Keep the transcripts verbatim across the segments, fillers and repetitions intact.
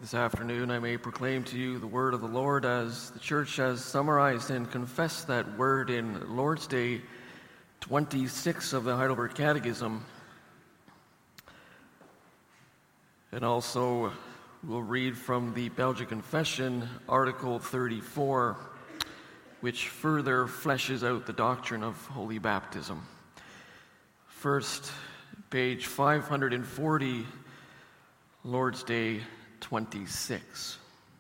This afternoon I may proclaim to you the word of the Lord as the church has summarized and confessed that word in Lord's Day twenty-six of the Heidelberg Catechism. And also we'll read from the Belgic Confession, Article thirty-four, which further fleshes out the doctrine of holy baptism. First, page five hundred forty, Lord's Day twenty-six.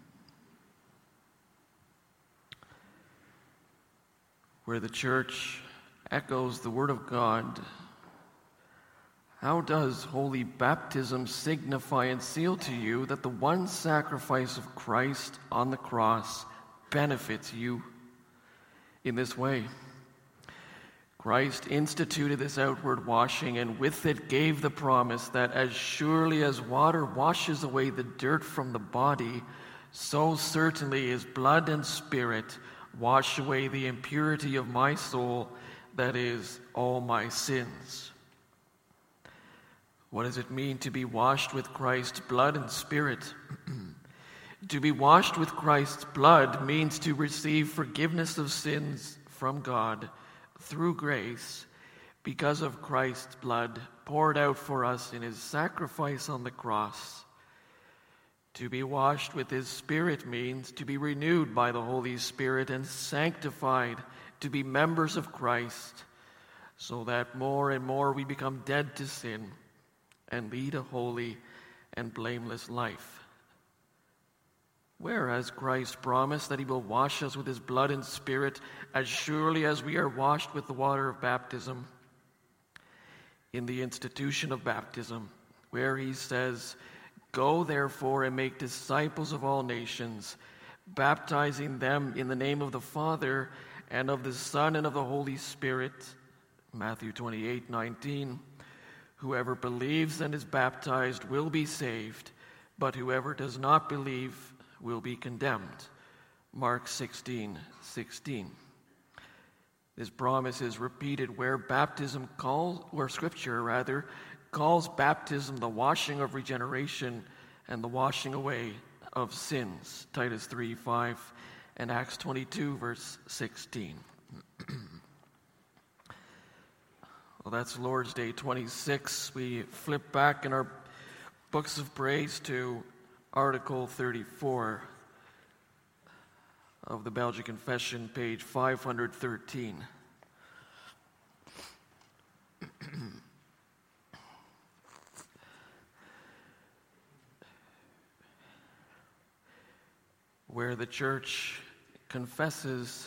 Where the church echoes the word of God, how does holy baptism signify and seal to you that the one sacrifice of Christ on the cross benefits you in this way? Christ instituted this outward washing, and with it gave the promise that as surely as water washes away the dirt from the body, so certainly his blood and spirit wash away the impurity of my soul, that is, all my sins. What does it mean to be washed with Christ's blood and spirit? To be washed with Christ's blood means to receive forgiveness of sins from God through grace, because of Christ's blood poured out for us in his sacrifice on the cross. To be washed with his Spirit means to be renewed by the Holy Spirit and sanctified to be members of Christ, so that more and more we become dead to sin and lead a holy and blameless life. Where has Christ promised that he will wash us with his blood and spirit as surely as we are washed with the water of baptism? In the institution of baptism, where he says, "Go therefore and make disciples of all nations, baptizing them in the name of the Father and of the Son and of the Holy Spirit." Matthew twenty-eight nineteen. "Whoever believes and is baptized will be saved, but whoever does not believe will be condemned." Mark sixteen sixteen. This promise is repeated where baptism calls, where Scripture rather calls baptism the washing of regeneration and the washing away of sins. Titus three five and Acts twenty-two verse sixteen. Well, that's Lord's Day twenty-six. We flip back in our books of praise to Article thirty-four of the Belgic Confession, page five hundred thirteen. Where the church confesses,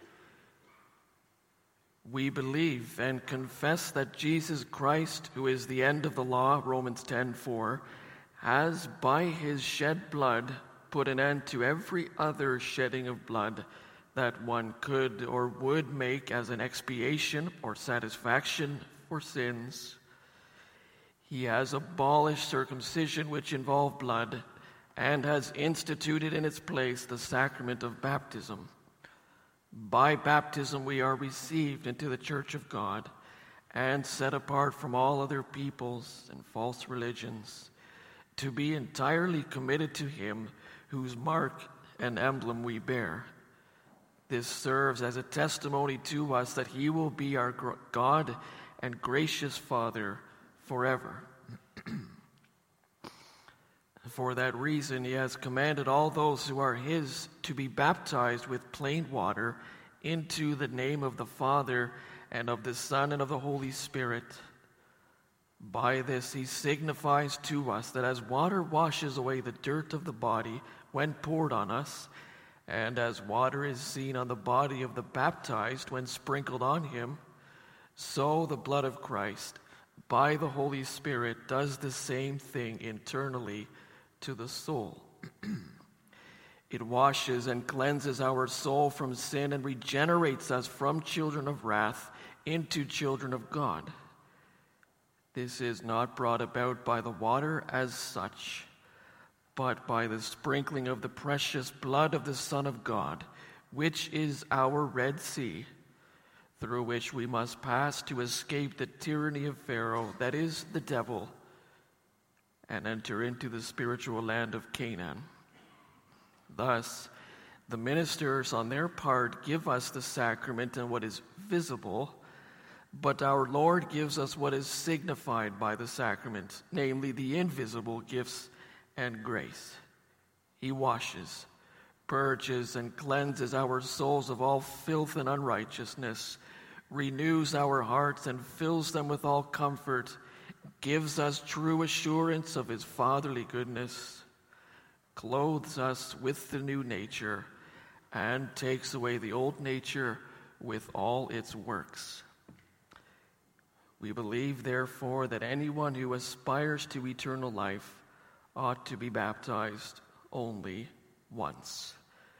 "We believe and confess that Jesus Christ, who is the end of the law," Romans ten four, "has by his shed blood put an end to every other shedding of blood that one could or would make as an expiation or satisfaction for sins. He has abolished circumcision, which involved blood, and has instituted in its place the sacrament of baptism. By baptism we are received into the church of God and set apart from all other peoples and false religions, to be entirely committed to him whose mark and emblem we bear. This serves as a testimony to us that he will be our God and gracious Father forever. For that reason, he has commanded all those who are his to be baptized with plain water into the name of the Father and of the Son and of the Holy Spirit. By this he signifies to us that as water washes away the dirt of the body when poured on us, and as water is seen on the body of the baptized when sprinkled on him, so the blood of Christ, by the Holy Spirit, does the same thing internally to the soul. It washes and cleanses our soul from sin and regenerates us from children of wrath into children of God. This is not brought about by the water as such, but by the sprinkling of the precious blood of the Son of God, which is our Red Sea, through which we must pass to escape the tyranny of Pharaoh, that is, the devil, and enter into the spiritual land of Canaan. Thus, the ministers on their part give us the sacrament and what is visible, but our Lord gives us what is signified by the sacrament, namely the invisible gifts and grace. He washes, purges, and cleanses our souls of all filth and unrighteousness, renews our hearts and fills them with all comfort, gives us true assurance of his fatherly goodness, clothes us with the new nature, and takes away the old nature with all its works. We believe, therefore, that anyone who aspires to eternal life ought to be baptized only once.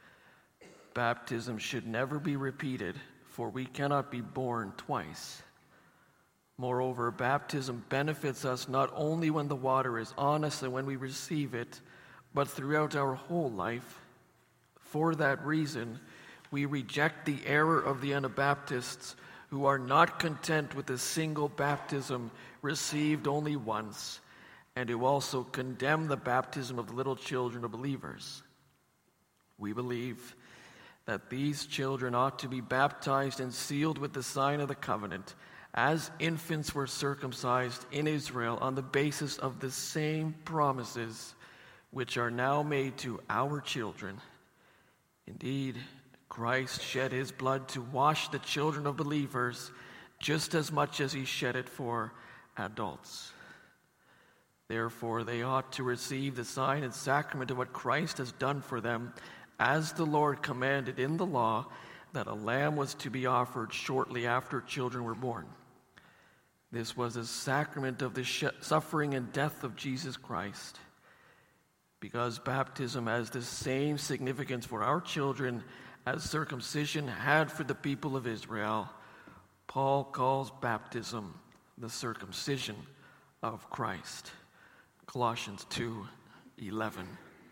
Baptism should never be repeated, for we cannot be born twice. Moreover, baptism benefits us not only when the water is on us and when we receive it, but throughout our whole life. For that reason, we reject the error of the Anabaptists, who are not content with a single baptism received only once, and who also condemn the baptism of the little children of believers. We believe that these children ought to be baptized and sealed with the sign of the covenant, as infants were circumcised in Israel on the basis of the same promises which are now made to our children. Indeed, Christ shed his blood to wash the children of believers just as much as he shed it for adults. Therefore, they ought to receive the sign and sacrament of what Christ has done for them, as the Lord commanded in the law that a lamb was to be offered shortly after children were born. This was a sacrament of the sh- suffering and death of Jesus Christ. Because baptism has the same significance for our children as circumcision had for the people of Israel, Paul calls baptism the circumcision of Christ. Colossians two eleven.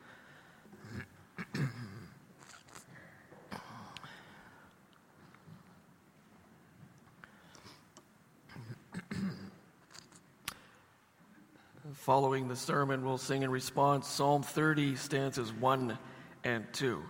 Following the sermon, we'll sing in response Psalm thirty, stanzas one and two.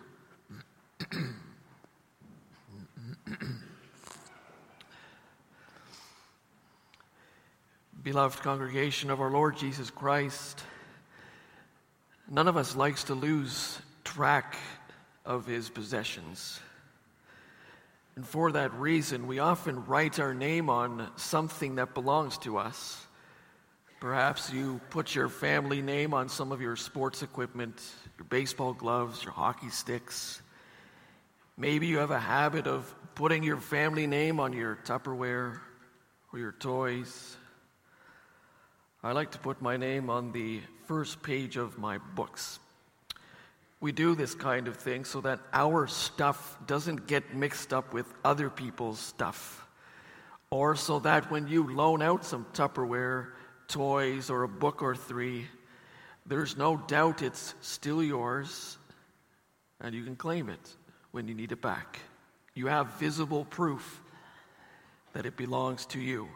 Beloved congregation of our Lord Jesus Christ, none of us likes to lose track of his possessions. And for that reason, we often write our name on something that belongs to us. Perhaps you put your family name on some of your sports equipment, your baseball gloves, your hockey sticks. Maybe you have a habit of putting your family name on your Tupperware or your toys. I like to put my name on the first page of my books. We do this kind of thing so that our stuff doesn't get mixed up with other people's stuff, or so that when you loan out some Tupperware, toys, or a book or three, there's no doubt it's still yours, and you can claim it when you need it back. You have visible proof that it belongs to you.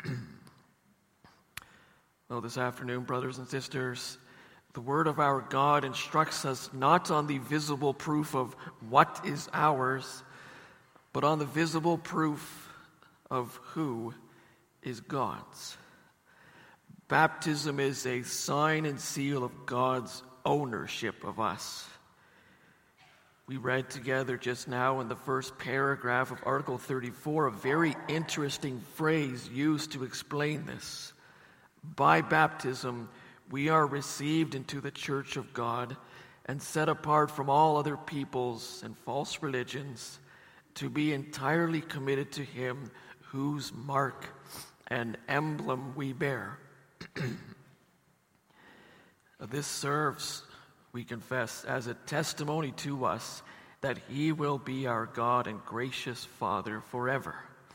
Well, this afternoon, brothers and sisters, the Word of our God instructs us not on the visible proof of what is ours, but on the visible proof of who is God's. Baptism is a sign and seal of God's ownership of us. We read together just now in the first paragraph of Article thirty-four a very interesting phrase used to explain this. By baptism, we are received into the church of God and set apart from all other peoples and false religions to be entirely committed to him whose mark and emblem we bear. This serves, we confess, as a testimony to us that he will be our God and gracious Father forever.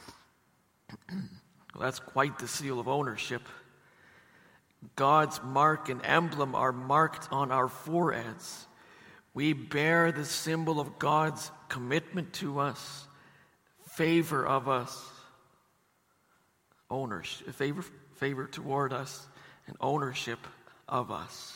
Well, that's quite the seal of ownership. God's mark and emblem are marked on our foreheads. We bear the symbol of God's commitment to us, favor of us, ownership, favor, favor toward us, and ownership of us.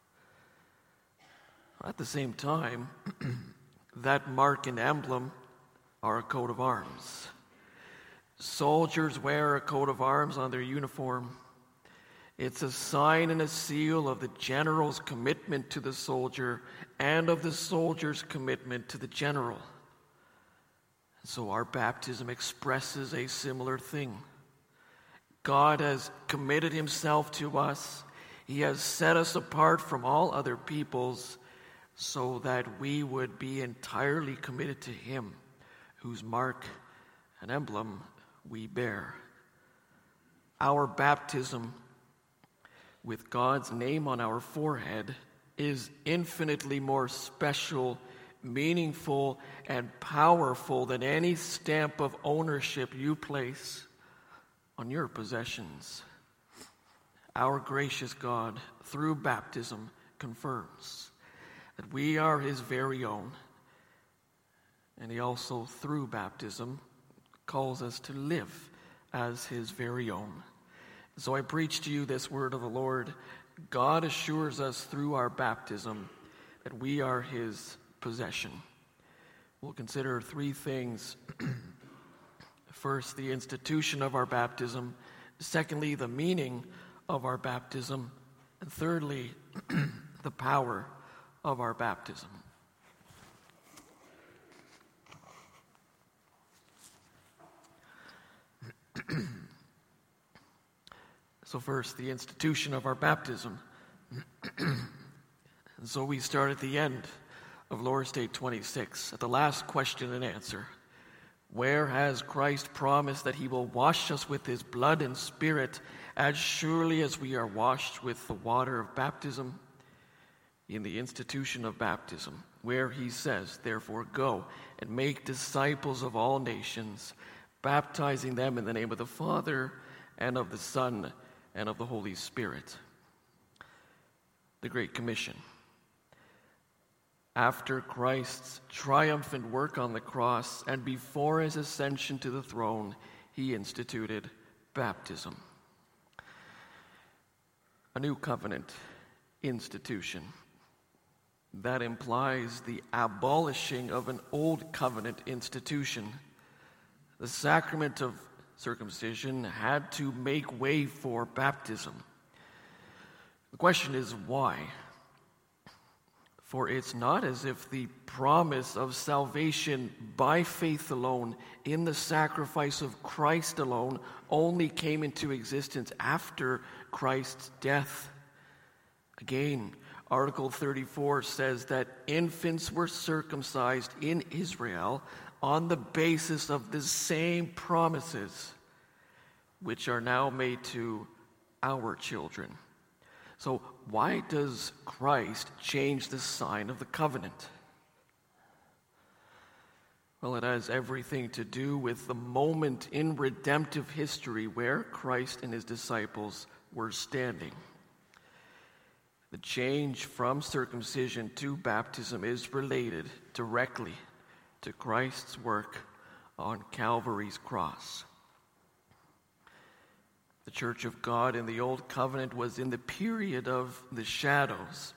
At the same time, that mark and emblem are a coat of arms. Soldiers wear a coat of arms on their uniform. It's a sign and a seal of the general's commitment to the soldier and of the soldier's commitment to the general. So our baptism expresses a similar thing. God has committed himself to us. He has set us apart from all other peoples so that we would be entirely committed to him, whose mark and emblem we bear. Our baptism, with God's name on our forehead, is infinitely more special, meaningful, and powerful than any stamp of ownership you place on your possessions. Our gracious God, through baptism, confirms that we are his very own. And he also, through baptism, calls us to live as his very own. So I preach to you this word of the Lord. God assures us through our baptism that we are his possession. We'll consider three things. First, the institution of our baptism. Secondly, the meaning of our baptism. And thirdly, the power of our baptism. So first, the institution of our baptism. So we start at the end of Lower State twenty-six, at the last question and answer. Where has Christ promised that he will wash us with his blood and spirit as surely as we are washed with the water of baptism? In the institution of baptism, where he says, therefore, go and make disciples of all nations, baptizing them in the name of the Father and of the Son and of the Holy Spirit. The Great Commission. After Christ's triumphant work on the cross and before his ascension to the throne, he instituted baptism. A new covenant institution. That implies the abolishing of an old covenant institution. The sacrament of circumcision had to make way for baptism. The question is why? For it's not as if the promise of salvation by faith alone in the sacrifice of Christ alone only came into existence after Christ's death. Again, Article thirty-four says that infants were circumcised in Israel on the basis of the same promises which are now made to our children. So why does Christ change the sign of the covenant? Well, it has everything to do with the moment in redemptive history where Christ and his disciples were standing. The change from circumcision to baptism is related directly to Christ's work on Calvary's cross. The Church of God in the Old Covenant was in the period of the shadows.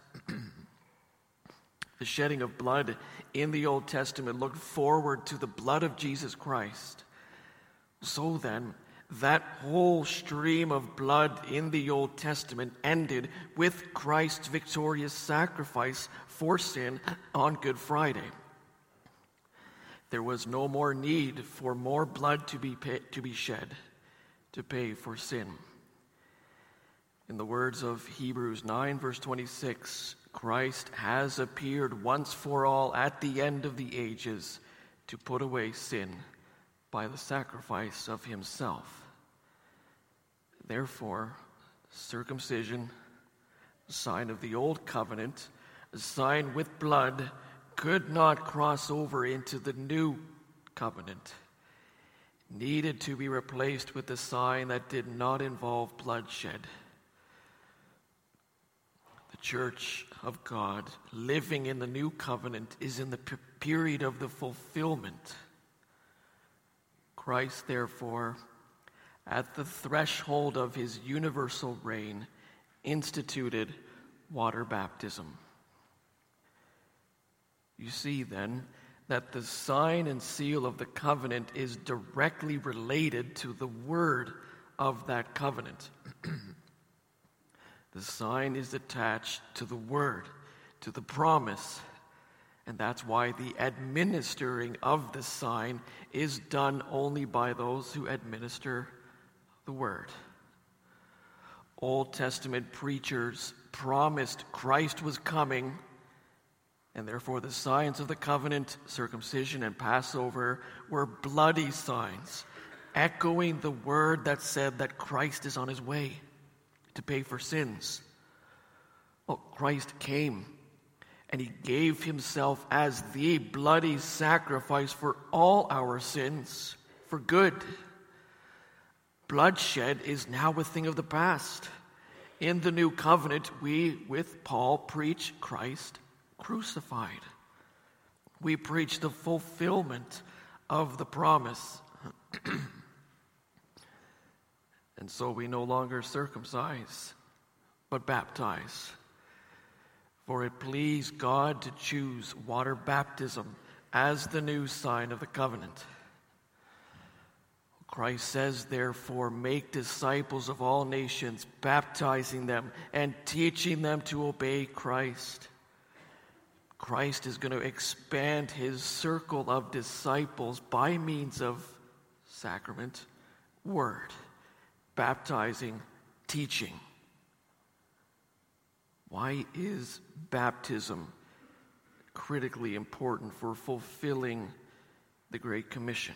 The shedding of blood in the Old Testament looked forward to the blood of Jesus Christ. So then, that whole stream of blood in the Old Testament ended with Christ's victorious sacrifice for sin on Good Friday. There was no more need for more blood to be pay, to be shed to pay for sin. In the words of Hebrews nine, verse twenty-six, Christ has appeared once for all at the end of the ages to put away sin by the sacrifice of himself. Therefore, circumcision, a sign of the old covenant, a sign with blood, could not cross over into the new covenant. Needed to be replaced with a sign that did not involve bloodshed. The Church of God, living in the new covenant, is in the p- period of the fulfillment. Christ, therefore, at the threshold of his universal reign, instituted water baptism. You see, then, that the sign and seal of the covenant is directly related to the word of that covenant. The sign is attached to the word, to the promise, and that's why the administering of the sign is done only by those who administer the word. Old Testament preachers promised Christ was coming, and therefore the signs of the covenant, circumcision and Passover, were bloody signs, echoing the word that said that Christ is on his way to pay for sins. Well, Christ came, and he gave himself as the bloody sacrifice for all our sins, for good. Bloodshed is now a thing of the past. In the new covenant, we, with Paul, preach Christ crucified. We preach the fulfillment of the promise. And so we no longer circumcise, but baptize. For it pleased God to choose water baptism as the new sign of the covenant. Christ says, therefore, make disciples of all nations, baptizing them and teaching them to obey Christ. Christ is going to expand his circle of disciples by means of sacrament, word, baptizing, teaching. Why is baptism critically important for fulfilling the Great Commission?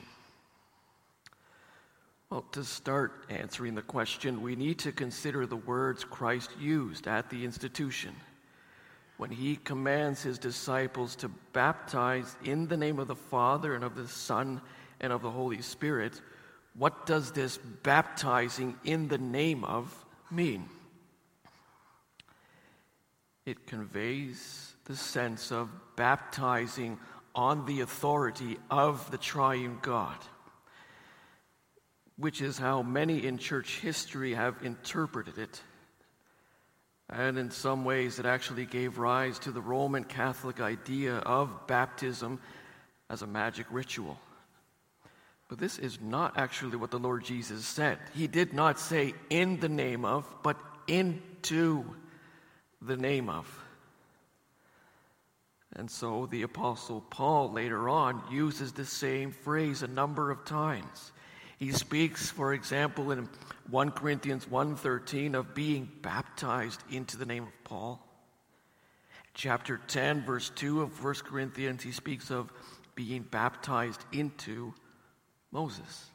Well, to start answering the question, we need to consider the words Christ used at the institution. When he commands his disciples to baptize in the name of the Father and of the Son and of the Holy Spirit, what does this baptizing in the name of mean? It conveys the sense of baptizing on the authority of the triune God, which is how many in church history have interpreted it. And in some ways, it actually gave rise to the Roman Catholic idea of baptism as a magic ritual. But this is not actually what the Lord Jesus said. He did not say in the name of, but into the name of. And so the Apostle Paul later on uses the same phrase a number of times. He speaks, for example, in First Corinthians one thirteen of being baptized into the name of Paul. Chapter ten, verse two of First Corinthians, he speaks of being baptized into Moses.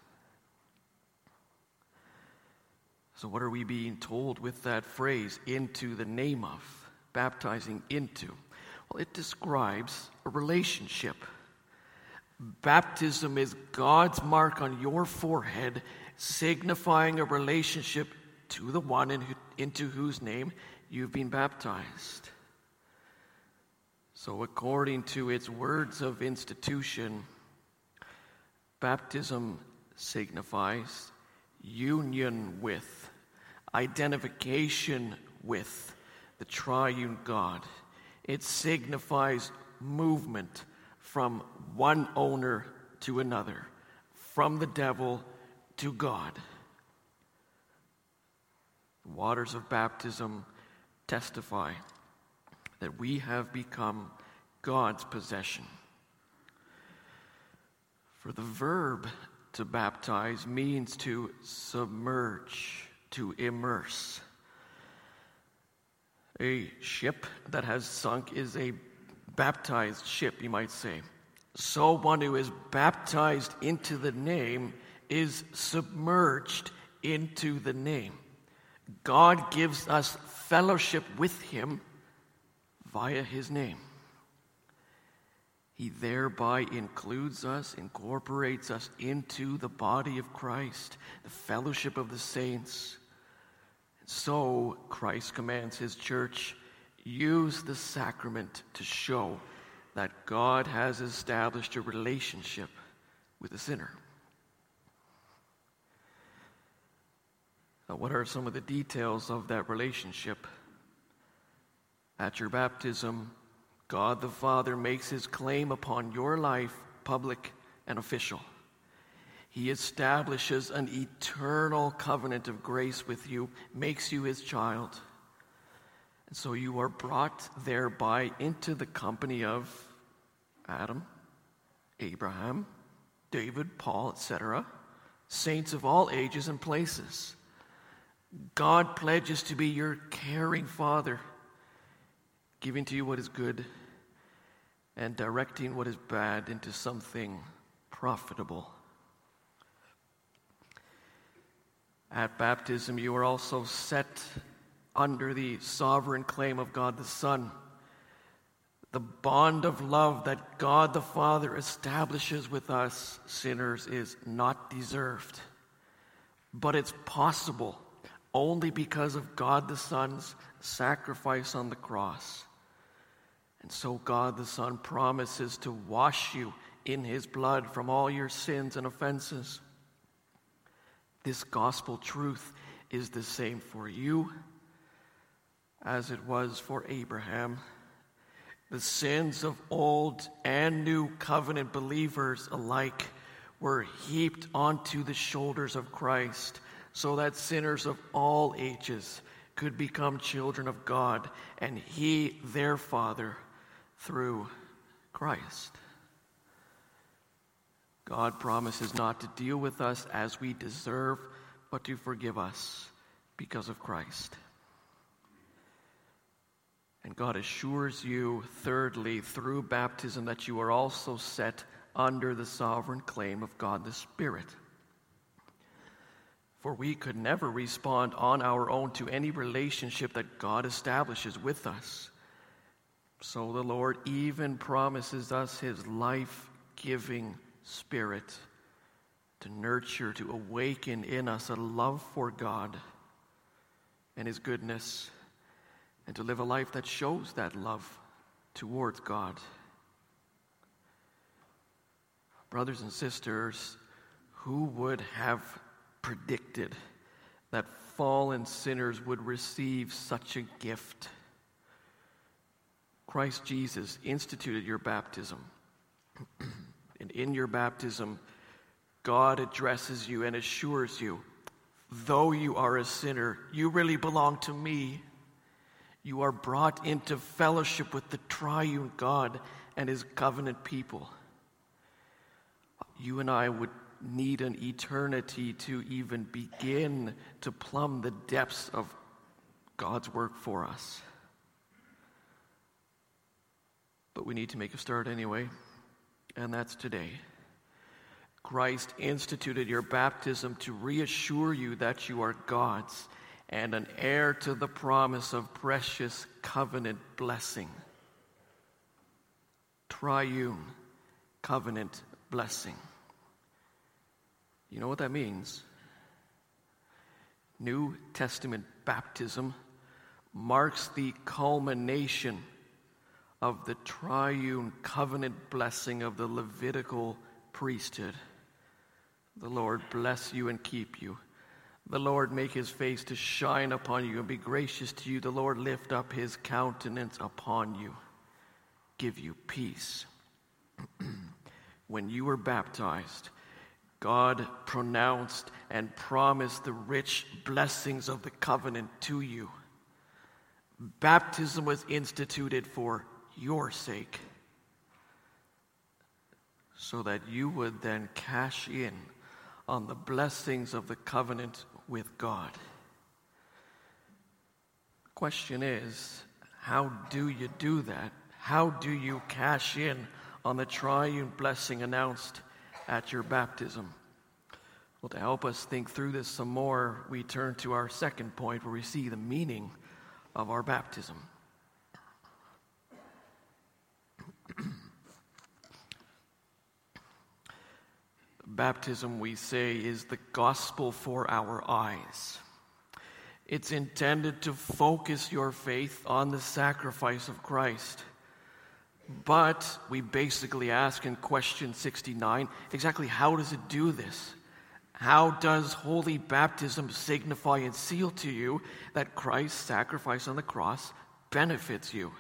So what are we being told with that phrase, into the name of, baptizing into? Well, it describes a relationship. Baptism is God's mark on your forehead, signifying a relationship to the one in who, into whose name you've been baptized. So according to its words of institution, baptism signifies union with, identification with the triune God. It signifies movement from one owner to another, from the devil to God. The waters of baptism testify that we have become God's possession. For the verb to baptize means to submerge, to immerse. A ship that has sunk is a baptized ship, you might say. So one who is baptized into the name is submerged into the name. God gives us fellowship with him via his name. He thereby includes us, incorporates us into the body of Christ, the fellowship of the saints. So Christ commands his church, use the sacrament to show that God has established a relationship with the sinner. Uh, what are some of the details of that relationship? At your baptism, God the Father makes his claim upon your life public and official. He establishes an eternal covenant of grace with you, makes you his child. And so you are brought thereby into the company of Adam, Abraham, David, Paul, et cetera, saints of all ages and places. God pledges to be your caring Father, giving to you what is good and directing what is bad into something profitable. At baptism, you are also set under the sovereign claim of God the Son. The bond of love that God the Father establishes with us sinners is not deserved, but it's possible only because of God the Son's sacrifice on the cross. And so God the Son promises to wash you in his blood from all your sins and offenses. This gospel truth is the same for you as it was for Abraham. The sins of old and new covenant believers alike were heaped onto the shoulders of Christ, so that sinners of all ages could become children of God, and he their Father through Christ. God promises not to deal with us as we deserve, but to forgive us because of Christ. And God assures you, thirdly, through baptism, that you are also set under the sovereign claim of God the Spirit. For we could never respond on our own to any relationship that God establishes with us. So the Lord even promises us his life-giving Spirit to nurture, to awaken in us a love for God and his goodness, and to live a life that shows that love towards God. Brothers and sisters, who would have predicted that fallen sinners would receive such a gift? Christ Jesus instituted your baptism. And in your baptism, God addresses you and assures you, though you are a sinner, you really belong to me. You are brought into fellowship with the triune God and his covenant people. You and I would need an eternity to even begin to plumb the depths of God's work for us. But we need to make a start anyway, and that's today. Christ instituted your baptism to reassure you that you are God's and an heir to the promise of precious covenant blessing. Triune covenant blessing. You know what that means? New Testament baptism marks the culmination of the triune covenant blessing of the Levitical priesthood. The Lord bless you and keep you. The Lord make his face to shine upon you and be gracious to you. The Lord lift up his countenance upon you, give you peace. When you were baptized, God pronounced and promised the rich blessings of the covenant to you. Baptism was instituted for your sake, so that you would then cash in on the blessings of the covenant with God. The question is, how do you do that? How do you cash in on the triune blessing announced at your baptism? Well, to help us think through this some more, we turn to our second point where we see the meaning of our baptism. Baptism, we say, is the gospel for our eyes. It's intended to focus your faith on the sacrifice of Christ. But we basically ask in question sixty-nine, exactly how does it do this? How does holy baptism signify and seal to you that Christ's sacrifice on the cross benefits you?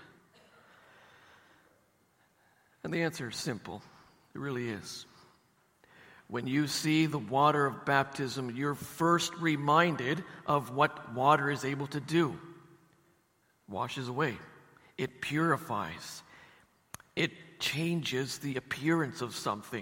And the answer is simple. It really is. When you see the water of baptism, you're first reminded of what water is able to do. It washes away. It purifies. It changes the appearance of something.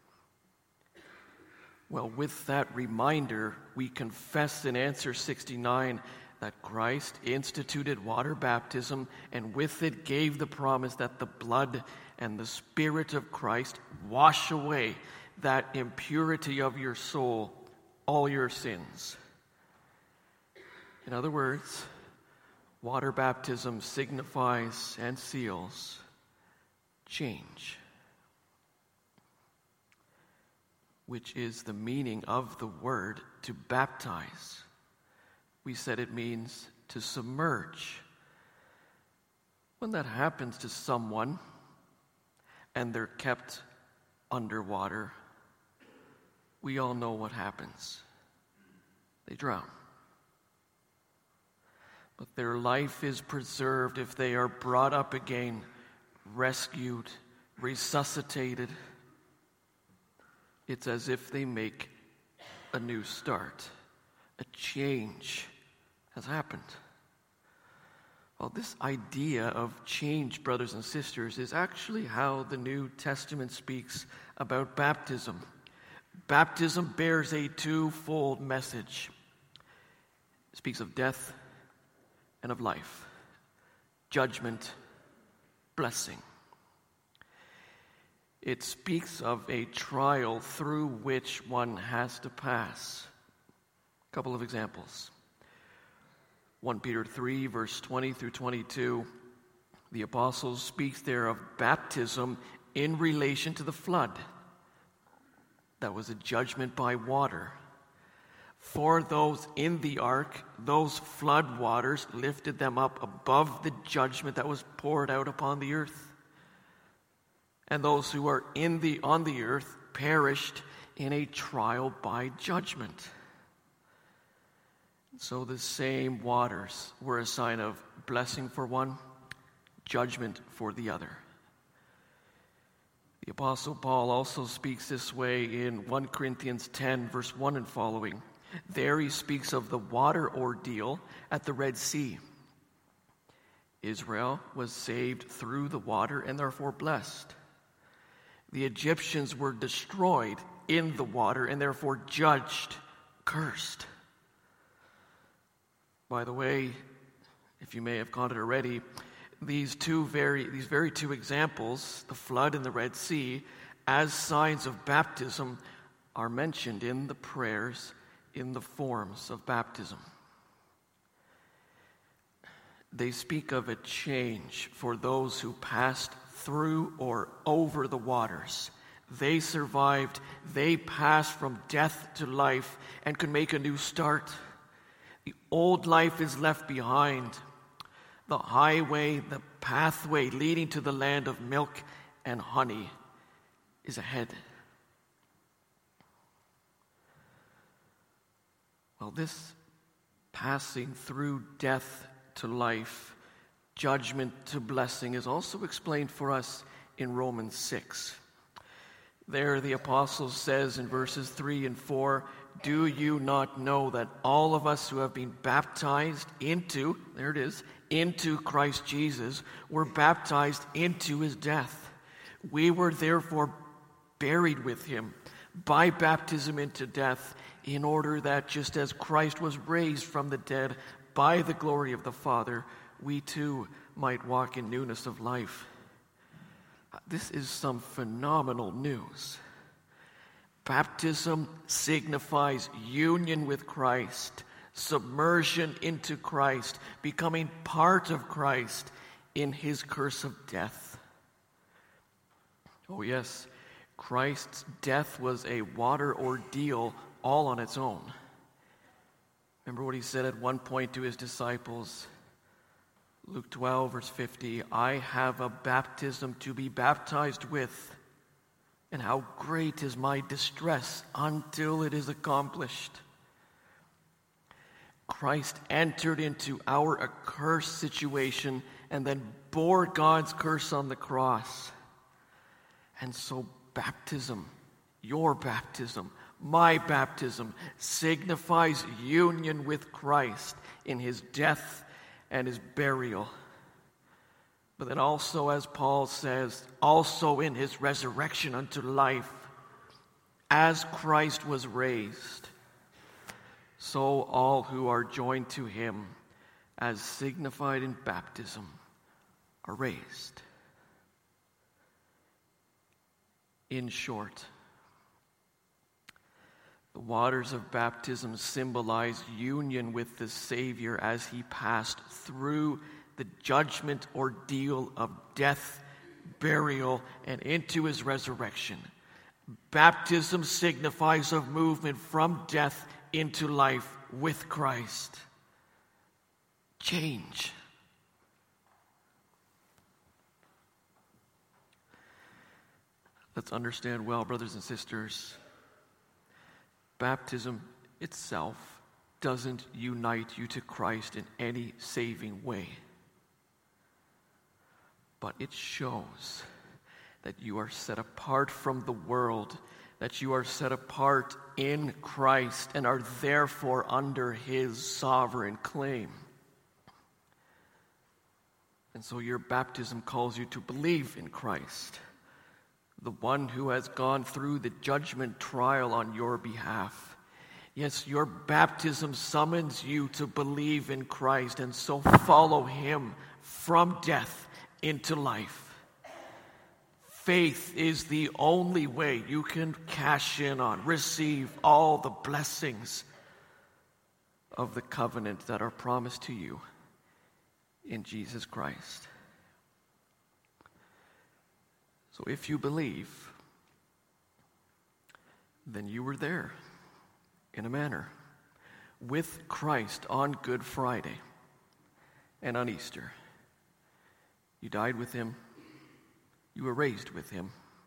Well, with that reminder, we confess in answer sixty-nine that Christ instituted water baptism, and with it gave the promise that the blood and the Spirit of Christ wash away that impurity of your soul, all your sins. In other words, water baptism signifies and seals change, which is the meaning of the word to baptize. We said it means to submerge. When that happens to someone and they're kept underwater, we all know what happens. They drown. But their life is preserved if they are brought up again, rescued, resuscitated. It's as if they make a new start. A change has happened. Well, this idea of change, brothers and sisters, is actually how the New Testament speaks about baptism. Baptism bears a twofold message. It speaks of death and of life, judgment, blessing. It speaks of a trial through which one has to pass. A couple of examples. First Peter three, verse twenty through twenty-two, the apostle speaks there of baptism in relation to the flood. That was a judgment by water. For those in the ark, those flood waters lifted them up above the judgment that was poured out upon the earth. And those who are in the on the earth perished in a trial by judgment. So the same waters were a sign of blessing for one, judgment for the other. The Apostle Paul also speaks this way in First Corinthians ten, verse one and following. There he speaks of the water ordeal at the Red Sea. Israel was saved through the water and therefore blessed. The Egyptians were destroyed in the water and therefore judged, cursed. By the way, if you may have caught it already, these two very these very two examples, the flood and the Red Sea, as signs of baptism, are mentioned in the prayers in the forms of baptism. They speak of a change for those who passed through or over the waters. They survived, they passed from death to life and could make a new start. The old life is left behind. The highway, the pathway leading to the land of milk and honey is ahead. Well, this passing through death to life, judgment to blessing, is also explained for us in Romans six. There the apostle says in verses three and four, do you not know that all of us who have been baptized into, there it is, into Christ Jesus, were baptized into his death? We were therefore buried with him by baptism into death, in order that just as Christ was raised from the dead by the glory of the Father, we too might walk in newness of life. This is some phenomenal news. Baptism signifies union with Christ, submersion into Christ, becoming part of Christ in his curse of death. Oh yes, Christ's death was a water ordeal all on its own. Remember what he said at one point to his disciples, Luke twelve, verse fifty, I have a baptism to be baptized with, and how great is my distress until it is accomplished. Christ entered into our accursed situation and then bore God's curse on the cross. And so baptism, your baptism, my baptism, signifies union with Christ in his death and his burial. But then also, as Paul says, also in his resurrection unto life, as Christ was raised, so all who are joined to him, as signified in baptism, are raised. In short, the waters of baptism symbolize union with the Savior as he passed through the judgment ordeal of death, burial, and into his resurrection. Baptism signifies a movement from death into life with Christ. Change. Let's understand well, brothers and sisters, baptism itself doesn't unite you to Christ in any saving way. But it shows that you are set apart from the world, that you are set apart in Christ and are therefore under his sovereign claim. And so your baptism calls you to believe in Christ, the one who has gone through the judgment trial on your behalf. Yes, your baptism summons you to believe in Christ and so follow him from death into life. Faith is the only way you can cash in on, receive all the blessings of the covenant that are promised to you in Jesus Christ. So if you believe, then you were there, in a manner, with Christ on Good Friday and on Easter. You died with him. You were raised with him.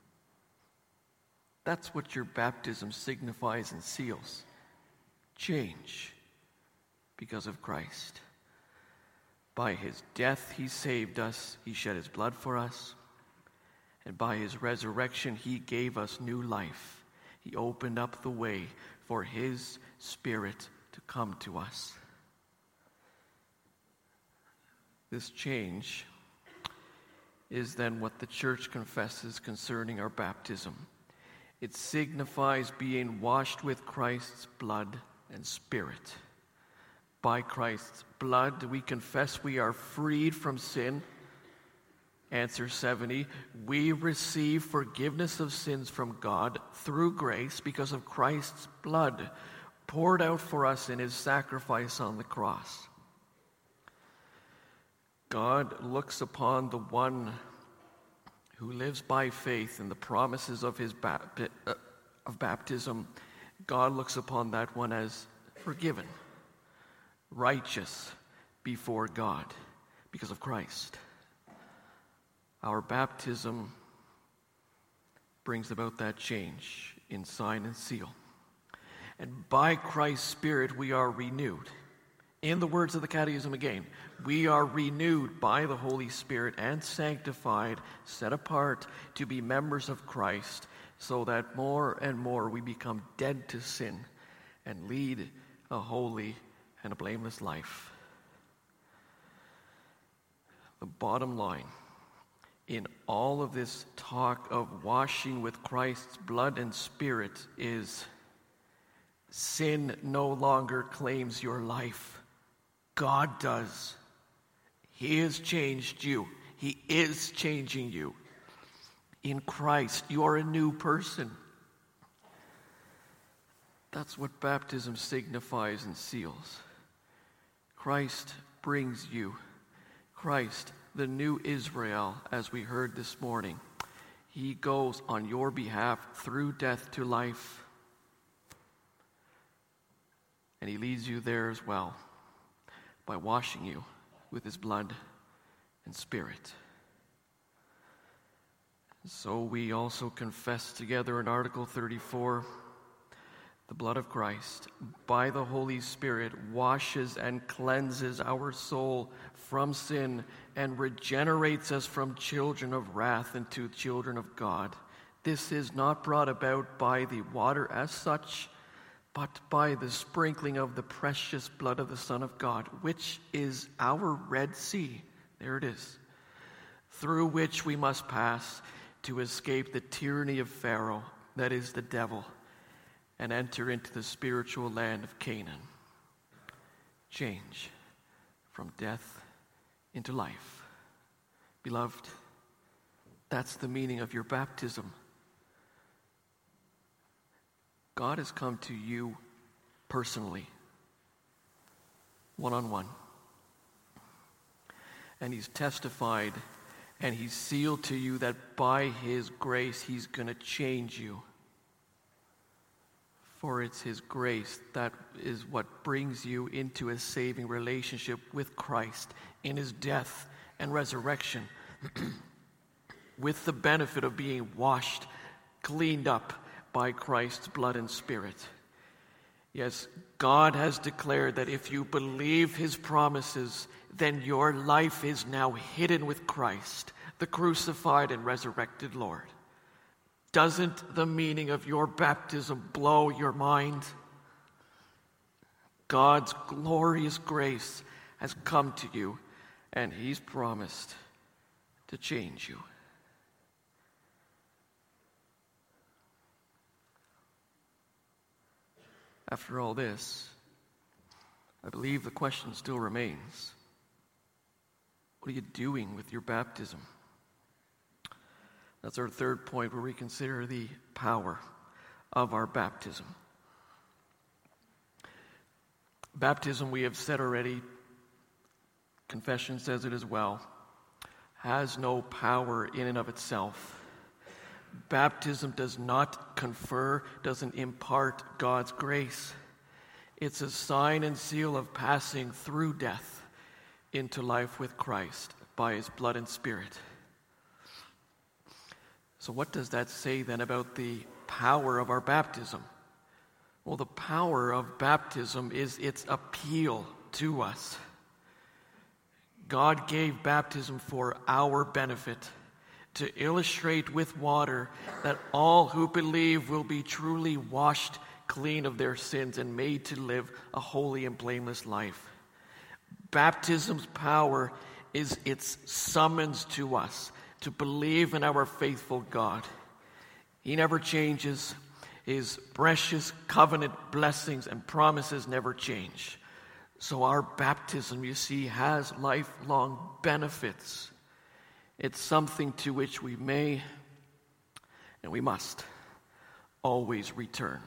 That's what your baptism signifies and seals. Change because of Christ. By his death he saved us. He shed his blood for us. And by his resurrection he gave us new life. He opened up the way for his Spirit to come to us. This change is then what the church confesses concerning our baptism. It signifies being washed with Christ's blood and Spirit. By Christ's blood, we confess we are freed from sin. Answer seventy, we receive forgiveness of sins from God through grace because of Christ's blood poured out for us in his sacrifice on the cross. God looks upon the one who lives by faith in the promises of his bap- uh, of baptism. God looks upon that one as forgiven, righteous before God because of Christ. Our baptism brings about that change in sign and seal. And by Christ's Spirit we are renewed. In the words of the Catechism again, we are renewed by the Holy Spirit and sanctified, set apart to be members of Christ, so that more and more we become dead to sin and lead a holy and a blameless life. The bottom line in all of this talk of washing with Christ's blood and Spirit is sin no longer claims your life. God does. He has changed you. He is changing you. In Christ, you are a new person. That's what baptism signifies and seals. Christ brings you. Christ, the new Israel, as we heard this morning. He goes on your behalf through death to life. And he leads you there as well, by washing you with his blood and Spirit. So we also confess together in Article thirty-four, the blood of Christ, by the Holy Spirit, washes and cleanses our soul from sin and regenerates us from children of wrath into children of God. This is not brought about by the water as such, but by the sprinkling of the precious blood of the Son of God, which is our Red Sea. There it is. Through which we must pass to escape the tyranny of Pharaoh, that is the devil, and enter into the spiritual land of Canaan. Change from death into life. Beloved, that's the meaning of your baptism. God has come to you personally, one-on-one. And he's testified and he's sealed to you that by his grace he's going to change you. For it's his grace that is what brings you into a saving relationship with Christ in his death and resurrection, with the benefit of being washed, cleaned up by Christ's blood and Spirit. Yes, God has declared that if you believe his promises, then your life is now hidden with Christ, the crucified and resurrected Lord. Doesn't the meaning of your baptism blow your mind? God's glorious grace has come to you, and he's promised to change you. After all this, I believe the question still remains. What are you doing with your baptism? That's our third point, where we consider the power of our baptism. Baptism, we have said already, confession says it as well, has no power in and of itself. Baptism does not confer, doesn't impart God's grace. It's a sign and seal of passing through death into life with Christ by his blood and Spirit. So what does that say then about the power of our baptism? Well, the power of baptism is its appeal to us. God gave baptism for our benefit, to illustrate with water that all who believe will be truly washed clean of their sins and made to live a holy and blameless life. Baptism's power is its summons to us to believe in our faithful God. He never changes. His precious covenant blessings and promises never change. So our baptism, you see, has lifelong benefits. It's something to which we may and we must always return.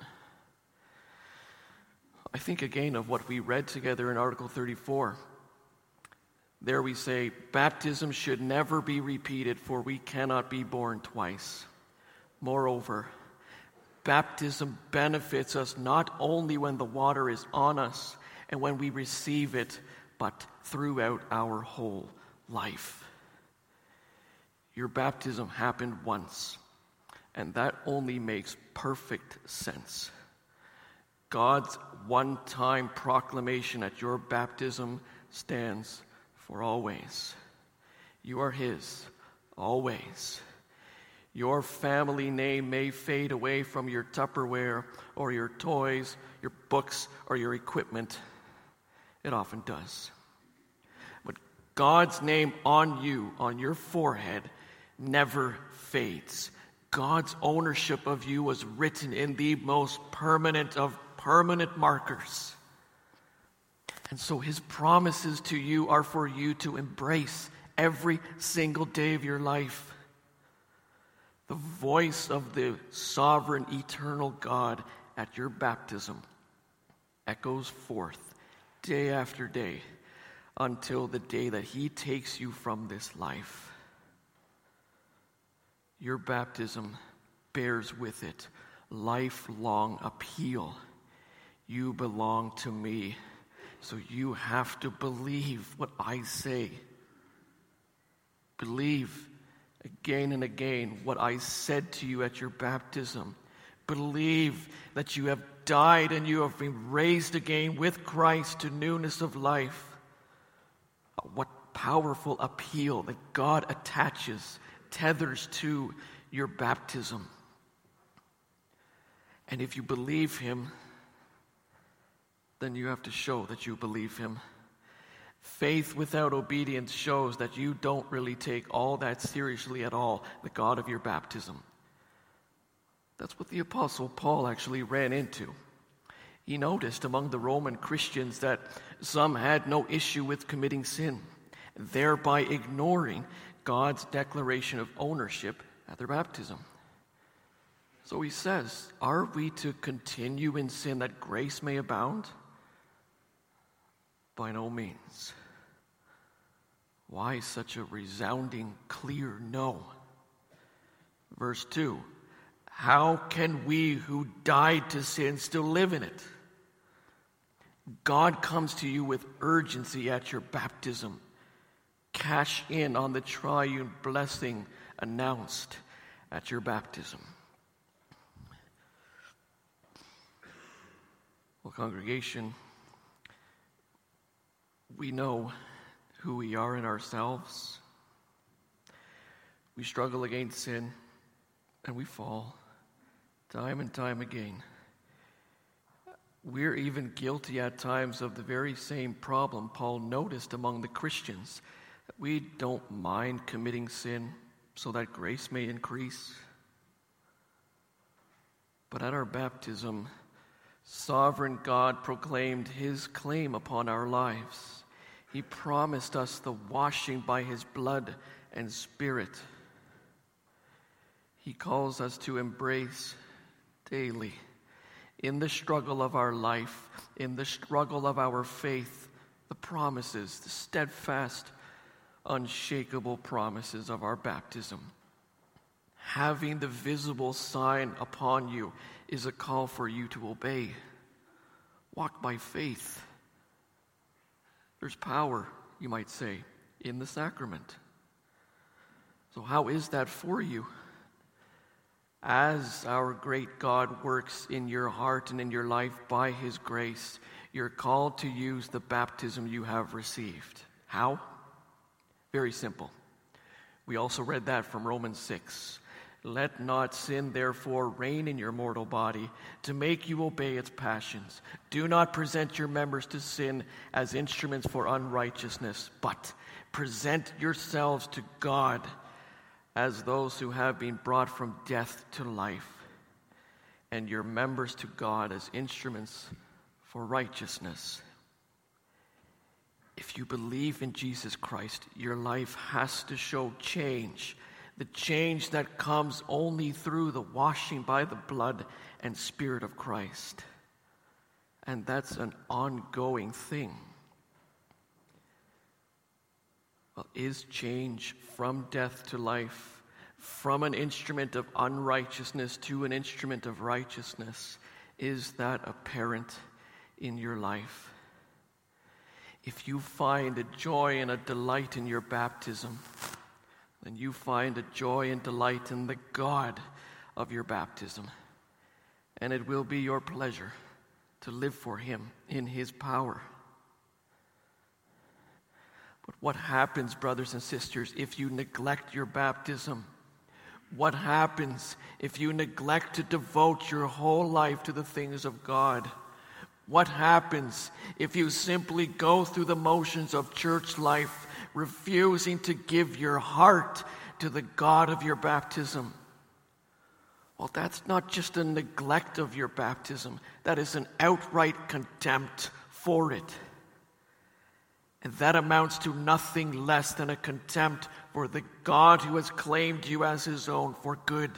I think again of what we read together in Article thirty-four. There we say, baptism should never be repeated, for we cannot be born twice. Moreover, baptism benefits us not only when the water is on us and when we receive it, but throughout our whole life. Your baptism happened once, and that only makes perfect sense. God's one-time proclamation at your baptism stands for always. You are his, always. Your family name may fade away from your Tupperware or your toys, your books, or your equipment. It often does. But God's name on you, on your forehead, never fades. God's ownership of you was written in the most permanent of permanent markers. And so his promises to you are for you to embrace every single day of your life. The voice of the sovereign, eternal God at your baptism echoes forth day after day until the day that he takes you from this life. Your baptism bears with it lifelong appeal. You belong to me, so you have to believe what I say. Believe Again and again, what I said to you at your baptism, believe that you have died and you have been raised again with Christ to newness of life. What powerful appeal that God attaches, tethers to your baptism. And if you believe him, then you have to show that you believe him. Faith without obedience shows that you don't really take all that seriously at all, the God of your baptism. That's what the Apostle Paul actually ran into. He noticed among the Roman Christians that some had no issue with committing sin, thereby ignoring God's declaration of ownership at their baptism. So he says, are we to continue in sin that grace may abound? By no means. Why such a resounding, clear no? Verse two, how can we who died to sin still live in it? God comes to you with urgency at your baptism. Cash in on the triune blessing announced at your baptism. Well, congregation, we know who we are in ourselves. We struggle against sin, and we fall time and time again. We're even guilty at times of the very same problem Paul noticed among the Christians. We don't mind committing sin so that grace may increase. But at our baptism, sovereign God proclaimed his claim upon our lives. He promised us the washing by his blood and Spirit. He calls us to embrace daily, in the struggle of our life, in the struggle of our faith, the promises, the steadfast, unshakable promises of our baptism. Having the visible sign upon you is a call for you to obey. Walk by faith. There's power, you might say, in the sacrament. So how is that for you? As our great God works in your heart and in your life by his grace, you're called to use the baptism you have received. How? Very simple. We also read that from Romans six. Let not sin, therefore, reign in your mortal body to make you obey its passions. Do not present your members to sin as instruments for unrighteousness, but present yourselves to God as those who have been brought from death to life, and your members to God as instruments for righteousness. If you believe in Jesus Christ, your life has to show change. The change that comes only through the washing by the blood and Spirit of Christ. And that's an ongoing thing. Well, is change from death to life, from an instrument of unrighteousness to an instrument of righteousness, is that apparent in your life? If you find a joy and a delight in your baptism, then you find a joy and delight in the God of your baptism. And it will be your pleasure to live for him in his power. But what happens, brothers and sisters, if you neglect your baptism? What happens if you neglect to devote your whole life to the things of God? What happens if you simply go through the motions of church life, refusing to give your heart to the God of your baptism? Well, that's not just a neglect of your baptism. That is an outright contempt for it. And that amounts to nothing less than a contempt for the God who has claimed you as his own for good.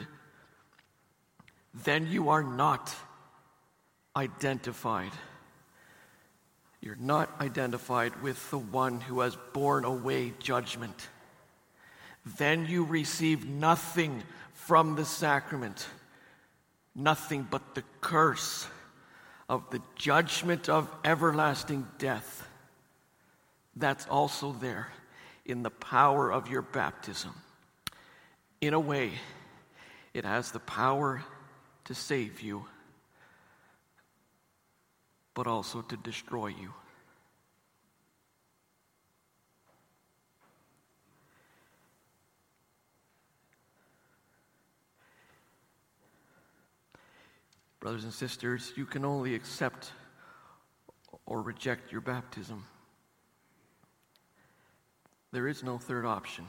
Then you are not identified. You're not identified with the one who has borne away judgment. Then you receive nothing from the sacrament, nothing but the curse of the judgment of everlasting death. That's also there in the power of your baptism. In a way, it has the power to save you, but also to destroy you. Brothers and sisters, you can only accept or reject your baptism. There is no third option.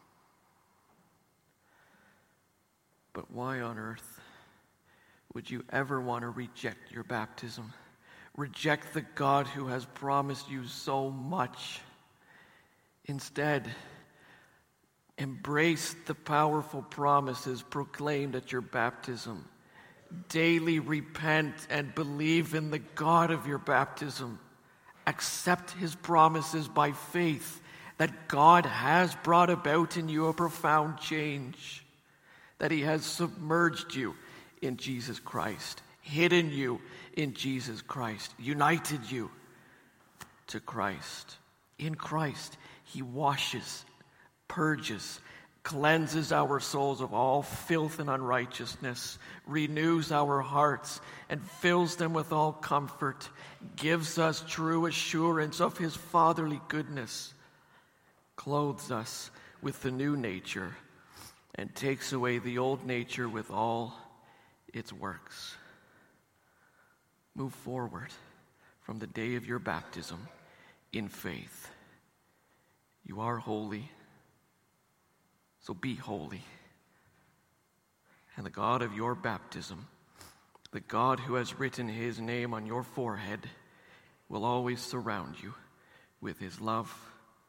But why on earth would you ever want to reject your baptism? Reject the God who has promised you so much. Instead, embrace the powerful promises proclaimed at your baptism. Daily repent and believe in the God of your baptism. Accept his promises by faith that God has brought about in you a profound change, that he has submerged you in Jesus Christ, hidden you in Jesus Christ, united you to Christ. In Christ, he washes, purges, cleanses our souls of all filth and unrighteousness, renews our hearts, and fills them with all comfort, gives us true assurance of his fatherly goodness, clothes us with the new nature, and takes away the old nature with all its works. Move forward from the day of your baptism in faith. You are holy, so be holy. And the God of your baptism, the God who has written his name on your forehead, will always surround you with his love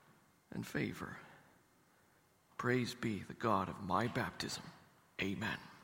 and favor. Praise be the God of my baptism. Amen.